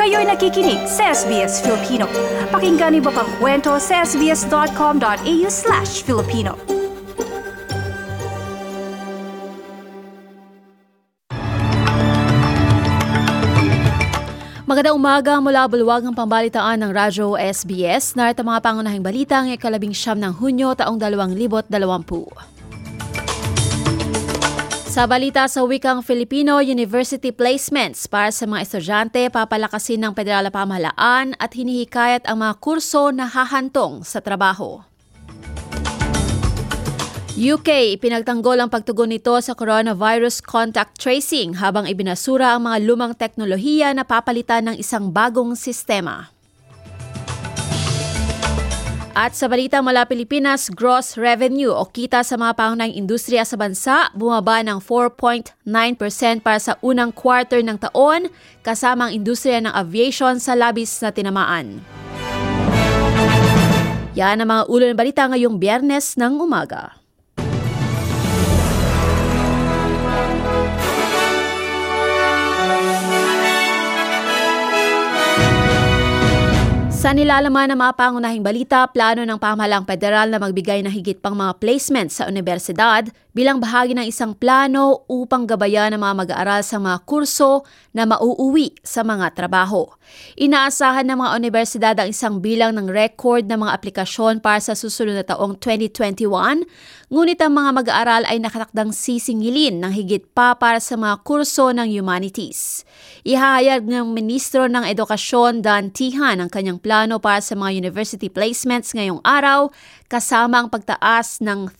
Kayo'y nakikinig sa SBS Filipino. Pakinggan niyo pa ang kwento sa sbs.com.au/Filipino. Magandang umaga mula bulwagang pambalitaan ng Radyo SBS. Narito mga pangunahing balita ng 19 ng Hunyo taong 2020. Sa balita sa wikang Filipino, university placements para sa mga estudyante papalakasin ng federal na pamahalaan at hinihikayat ang mga kurso na hahantong sa trabaho. UK, ipinagtanggol ang pagtugon nito sa coronavirus contact tracing habang ibinasura ang mga lumang teknolohiya na papalitan ng isang bagong sistema. At sa balita mula Pilipinas, gross revenue o kita sa mga pangunahing industriya sa bansa bumaba ng 4.9% para sa unang quarter ng taon kasama ang industriya ng aviation sa labis na tinamaan. Yan ang mga ulo ng balita ngayong Biyernes ng umaga. Sa nilalaman ng mga pangunahing balita, plano ng pamahalaang federal na magbigay ng higit pang mga placements sa universidad bilang bahagi ng isang plano upang gabayan ang mga mag-aaral sa mga kurso na mauuwi sa mga trabaho. Inaasahan ng mga universidad ang isang bilang ng record ng mga aplikasyon para sa susunod na taong 2021, ngunit ang mga mag-aaral ay nakatakdang sisingilin ng higit pa para sa mga kurso ng humanities. Ihahayag ng Ministro ng Edukasyon Dan Tihan ang kanyang plano para sa mga university placements ngayong araw kasama ang pagtaas ng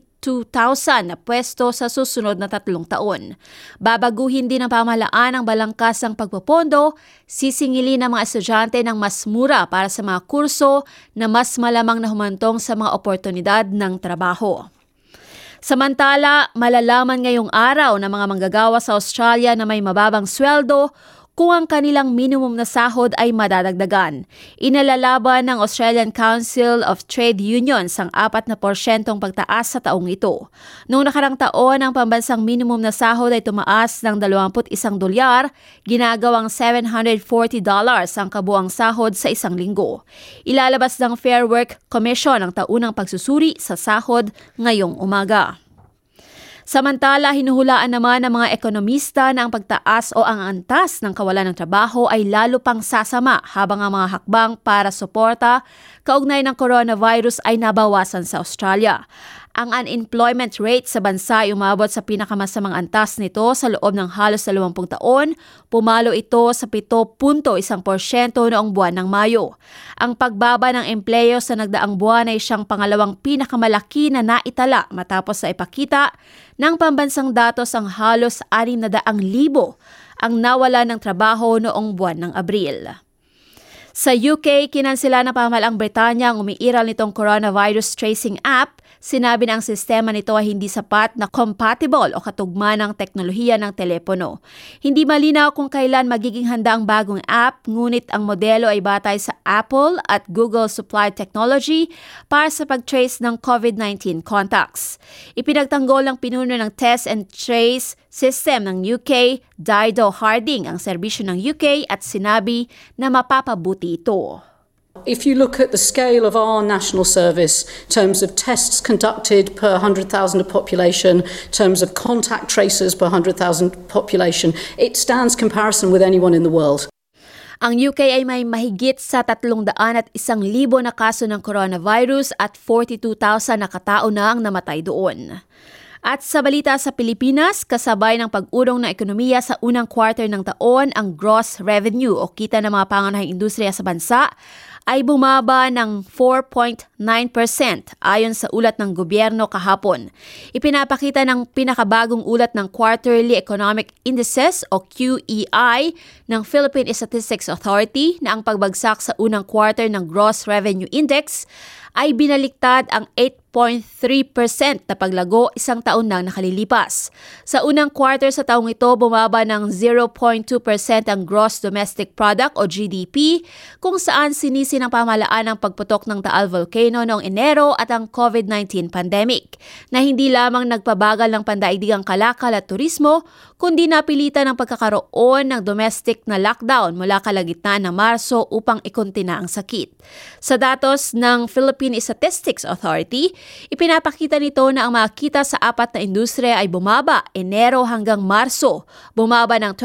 32,000 na pwesto sa susunod na 3 taon. Babaguhin din ng pamahalaan ang balangkasang pagpopondo, sisingilin ng mga estudyante ng mas mura para sa mga kurso na mas malamang na humantong sa mga oportunidad ng trabaho. Samantala, malalaman ngayong araw ng mga manggagawa sa Australia na may mababang sweldo kung ang kanilang minimum na sahod ay madadagdagan. Inalalaban ng Australian Council of Trade Unions ang 4% pagtaas sa taong ito. Noong nakarang taon, ang pambansang minimum na sahod ay tumaas ng $21, ginagawang $740 ang kabuang sahod sa isang linggo. Ilalabas ng Fair Work Commission ang taunang pagsusuri sa sahod ngayong umaga. Samantala, hinuhulaan naman ng mga ekonomista na ang pagtaas o ang antas ng kawalan ng trabaho ay lalo pang sasama habang ang mga hakbang para suporta kaugnay ng coronavirus ay nabawasan sa Australia. Ang unemployment rate sa bansa ay umabot sa pinakamasamang antas nito sa loob ng halos 20 taon. Pumalo ito sa 7.1% noong buwan ng Mayo. Ang pagbaba ng empleyo sa nagdaang buwan ay siyang pangalawang pinakamalaki na naitala matapos sa ipakita ng pambansang datos ang halos 600,000 ang nawala ng trabaho noong buwan ng Abril. Sa UK, kinansela ng pamahalaang Britanya ang umiiral nitong coronavirus tracing app. Sinabi na ang sistema nito ay hindi sapat na compatible o katugma ng teknolohiya ng telepono. Hindi malinaw kung kailan magiging handa ang bagong app, ngunit ang modelo ay batay sa Apple at Google supplied technology para sa pag-trace ng COVID-19 contacts. Ipinagtanggol ng pinuno ng Test and Trace System ng UK, Dido Harding, ang serbisyo ng UK at sinabi na mapapabuti ito. If you look at the scale of our national service, in terms of tests conducted per 100,000 of population, in terms of contact tracers per 100,000 population, it stands comparison with anyone in the world. Ang UK ay may mahigit sa 301,000 na kaso ng coronavirus at 42,000 na katao na ang namatay doon. At sa balita sa Pilipinas, kasabay ng pag-urong ng ekonomiya sa unang quarter ng taon, ang gross revenue o kita ng mga pangunahing industriya sa bansa ay bumaba ng 4.9% ayon sa ulat ng gobyerno kahapon. Ipinapakita ng pinakabagong ulat ng Quarterly Economic Indices o QEI ng Philippine Statistics Authority na ang pagbagsak sa unang quarter ng Gross Revenue Index ay binaliktad ang 8.3% na paglago isang taon nang nakalilipas. Sa unang quarter sa taong ito, bumaba ng 0.2% ang gross domestic product o GDP, kung saan sinisi ng pamahalaan ang pagputok ng Taal Volcano noong Enero at ang COVID-19 pandemic, na hindi lamang nagpabagal ng pandaigdigang kalakal at turismo, kundi napilitan ng pagkakaroon ng domestic na lockdown mula kalagitnaan ng Marso upang ikontina ang sakit. Sa datos ng Philippine Statistics Authority, ipinapakita nito na ang mga kita sa apat na industriya ay bumaba Enero hanggang Marso. Bumaba ng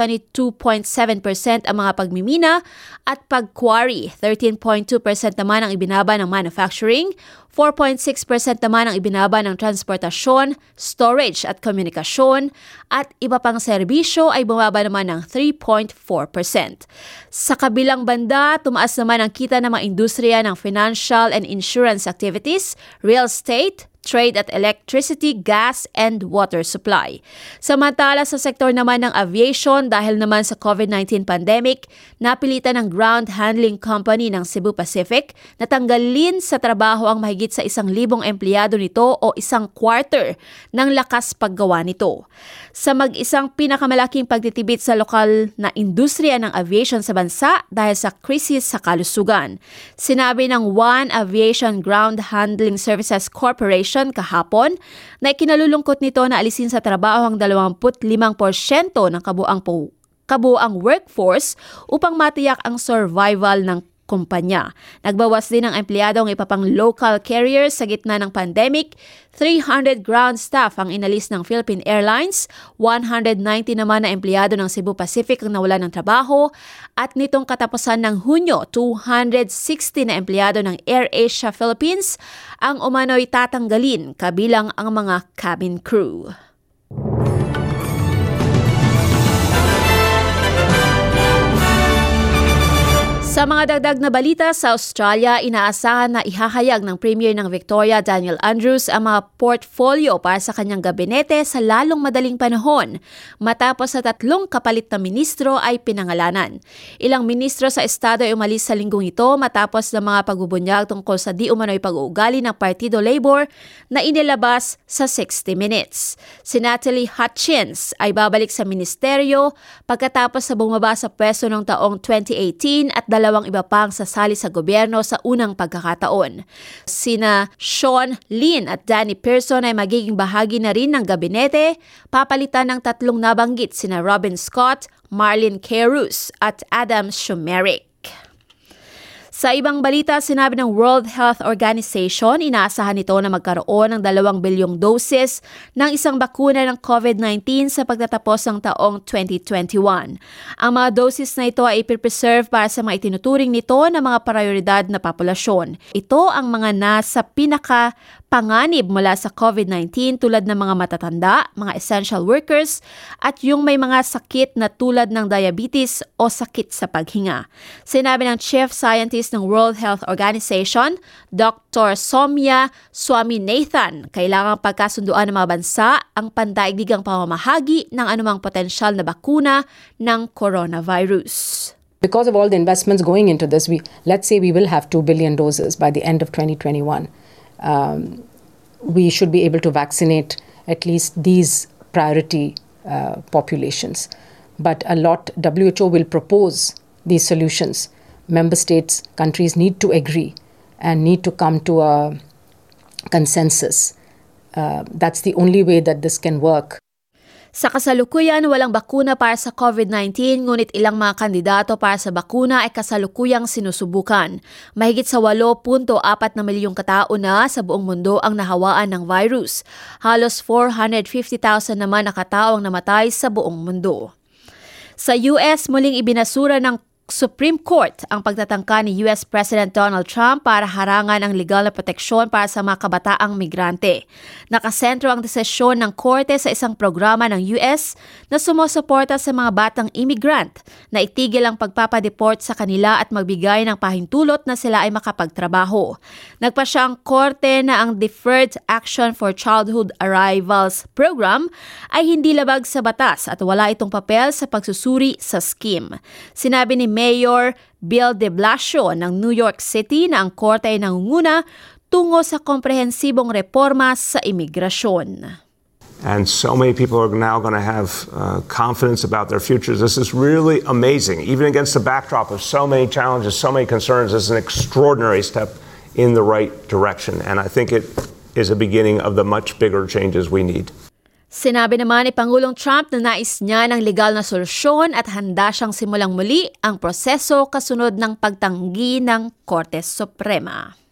22.7% ang mga pagmimina at pag-quarry, 13.2% naman ang ibinaba ng manufacturing, 4.6% naman ang ibinaba ng transportasyon, storage at komunikasyon, at iba pang serbisyo ay bumaba naman ng 3.4%. Sa kabilang banda, tumaas naman ang kita ng mga industriya ng financial and insurance activities, real estate, trade at electricity, gas, and water supply. Samantala sa sektor naman ng aviation, dahil naman sa COVID-19 pandemic, napilitan ng ground handling company ng Cebu Pacific na tanggalin sa trabaho ang mahigit sa 1,000 empleyado nito o isang quarter ng lakas paggawa nito. Sa mag-isang pinakamalaking pagtitibit sa lokal na industriya ng aviation sa bansa dahil sa krisis sa kalusugan. Sinabi ng One Aviation Ground Handling Services Corporation kahapon na ikinalulungkot nito na alisin sa trabaho ang 25% ng kabuang workforce upang matiyak ang survival ng kumpanya. Nagbawas din ang empleyado ang iba pang local carriers sa gitna ng pandemic. 300 ground staff ang inalis ng Philippine Airlines, 190 naman na empleyado ng Cebu Pacific ang nawalan ng trabaho, at nitong katapusan ng Hunyo, 260 na empleyado ng AirAsia Philippines ang umano'y tatanggalin, kabilang ang mga cabin crew. Sa mga dagdag na balita, sa Australia, inaasahan na ihahayag ng Premier ng Victoria, Daniel Andrews, ang mga portfolio para sa kanyang gabinete sa lalong madaling panahon matapos sa 3 kapalit na ministro ay pinangalanan. Ilang ministro sa estado ay umalis sa linggong ito matapos ng mga pagbubunyag tungkol sa di umano'y pag-uugali ng Partido Labor na inilabas sa 60 Minutes. Si Natalie Hutchins ay babalik sa ministeryo pagkatapos sa bumaba sa pwesto noong taong 2018 at 2 iba pang sasali sa gobyerno sa unang pagkakataon. Sina Sean Lin at Danny Pearson ay magiging bahagi na rin ng gabinete, papalitan ng 3 nabanggit sina Robin Scott, Marlene Carus at Adam Shumeric. Sa ibang balita, sinabi ng World Health Organization, inaasahan nito na magkaroon ng 2 bilyong doses ng isang bakuna ng COVID-19 sa pagtatapos ng taong 2021. Ang mga doses na ito ay ipipreserve para sa mga itinuturing nito na mga prioridad na populasyon. Ito ang mga nasa panganib mula sa COVID-19 tulad ng mga matatanda, mga essential workers, at yung may mga sakit na tulad ng diabetes o sakit sa paghinga. Sinabi ng Chief Scientist ng World Health Organization, Dr. Soumya Swaminathan, kailangang pagkasunduan ng mga bansa ang pandaigdigang pamamahagi ng anumang potensyal na bakuna ng coronavirus. Because of all the investments going into this, let's say we will have 2 billion doses by the end of 2021. We should be able to vaccinate at least these priority populations. But WHO will propose these solutions. Member states, countries need to agree and need to come to a consensus. That's the only way that this can work. Sa kasalukuyan, walang bakuna para sa COVID-19, ngunit ilang mga kandidato para sa bakuna ay kasalukuyang sinusubukan. Mahigit sa 8.4 na milyong katao na sa buong mundo ang nahawaan ng virus. Halos 450,000 naman na katao ang namatay sa buong mundo. Sa US, muling ibinasura ng Supreme Court ang pagtatangka ni US President Donald Trump para harangan ang legal na proteksyon para sa mga kabataang migrante. Nakasentro ang desisyon ng korte sa isang programa ng US na sumusuporta sa mga batang immigrant na itigil ang pagpapadeport sa kanila at magbigay ng pahintulot na sila ay makapagtrabaho. Nagpasya ang korte na ang Deferred Action for Childhood Arrivals program ay hindi labag sa batas at wala itong papel sa pagsusuri sa scheme. Sinabi ni Mayor Bill de Blasio ng New York City na ang korte ay nangunguna tungo sa komprehensibong reforma sa imigrasyon. And so many people are now going to have confidence about their futures. This is really amazing. Even against the backdrop of so many challenges, so many concerns, this is an extraordinary step in the right direction. And I think it is a beginning of the much bigger changes we need. Sinabi naman ni Pangulong Trump na nais niya ng legal na solusyon at handa siyang simulang muli ang proseso kasunod ng pagtanggi ng Korte Suprema.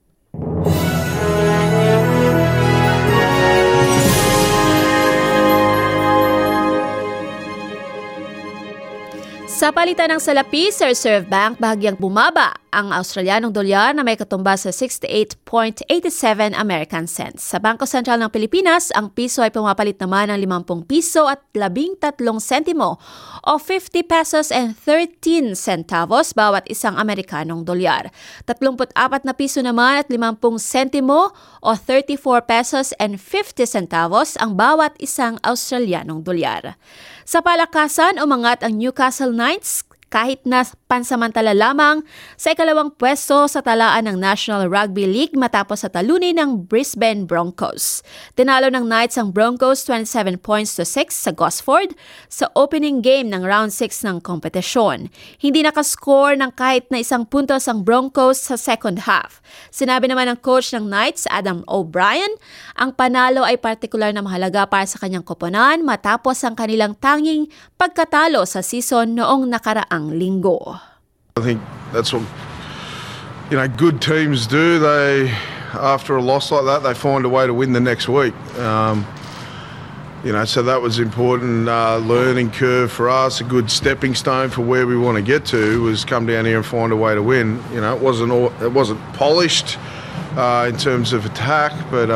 Sa palitan ng salapi sa Reserve Bank, bahagyang bumaba ang Australianong dolyar na may katumbas sa 68.87 American cents. Sa Bangko Sentral ng Pilipinas, ang piso ay pumapalit naman ng 50 piso at 13 sentimo o 50 pesos and 13 centavos bawat isang Amerikanong dolyar. 34 na piso naman at 50 sentimo o 34 pesos and 50 centavos ang bawat isang Australianong dolyar. Sa palakasan, umangat ang Newcastle Knights kahit na pansamantala lamang sa ikalawang pwesto sa talaan ng National Rugby League matapos sa talunin ng Brisbane Broncos. Tinalo ng Knights ang Broncos 27 points to 6 sa Gosford sa opening game ng round 6 ng kompetisyon. Hindi nakascore ng kahit na isang puntos ang Broncos sa second half. Sinabi naman ng coach ng Knights, Adam O'Brien, ang panalo ay partikular na mahalaga para sa kanyang koponan matapos ang kanilang tanging pagkatalo sa season noong nakaraang linggo. I think that's what good teams do. They, after a loss like that, they find a way to win the next week. So that was important learning curve for us. A good stepping stone for where we want to get to was come down here and find a way to win. It wasn't polished in terms of attack, but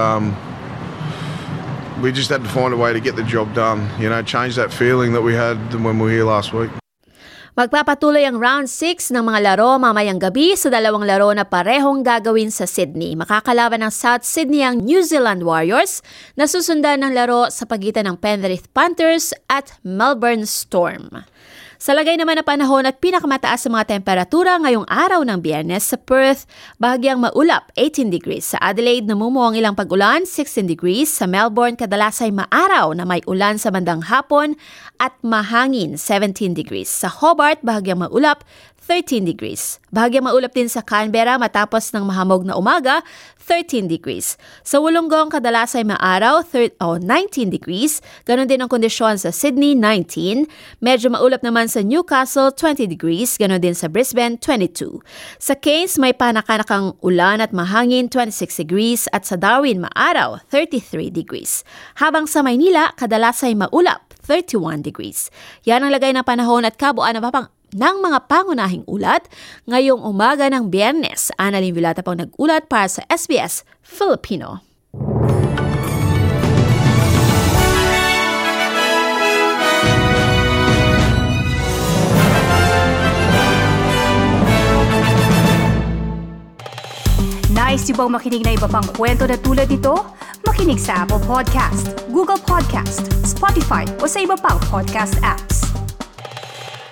we just had to find a way to get the job done. Change that feeling that we had when we were here last week. Magpapatuloy ang round 6 ng mga laro mamayang gabi sa dalawang laro na parehong gagawin sa Sydney. Makakalaban ng South Sydney ang New Zealand Warriors na susundan ng laro sa pagitan ng Penrith Panthers at Melbourne Storm. Sa lagay naman ng panahon at pinakamataas sa mga temperatura ngayong araw ng Biyernes sa Perth, bahagyang maulap 18 degrees. Sa Adelaide, namumuo ang ilang pag-ulan 16 degrees. Sa Melbourne, kadalas ay maaraw na may ulan sa bandang hapon at mahangin 17 degrees. Sa Hobart, bahagyang maulap 13 degrees. Bahagyang maulap din sa Canberra matapos ng mahamog na umaga, 13 degrees. Sa Wollongong, kadalas ay maaraw, 19 degrees. Ganon din ang kondisyon sa Sydney, 19. Medyo maulap naman sa Newcastle, 20 degrees. Ganon din sa Brisbane, 22. Sa Cairns, may panakanakang ulan at mahangin, 26 degrees. At sa Darwin, maaraw, 33 degrees. Habang sa Maynila, kadalas ay maulap, 31 degrees. Yan ang lagay ng panahon at kabuuan ng mga pangunahing ulat ngayong umaga ng Biyernes. Annalyn Vilata pang nag-ulat para sa SBS Filipino. Nice yung bang makinig na iba pang kwento na tulad ito? Makinig sa Apple Podcast, Google Podcast, Spotify o sa iba pang podcast apps.